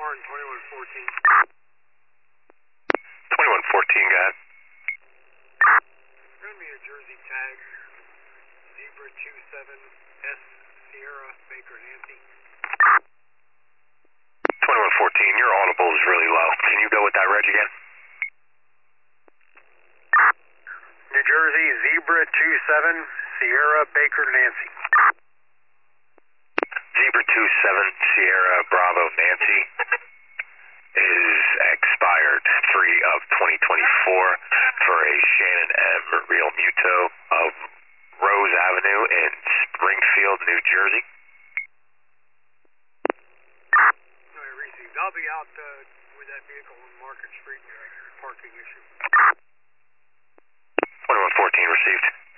Martin, 2114. 2114, go ahead. Send me a Jersey tag, Zebra 27S Sierra Baker Nancy. 2114, your audible is really low. Can you go with that reg again? New Jersey Zebra 27 Sierra Baker Nancy. Zebra 27 Sierra Bravo Nancy is expired 3 of 2024 for a Shannon M. Real Muto of Rose Avenue in Springfield, New Jersey. No, received. I'll be out with that vehicle on Market Street, parking issue. 2114 received.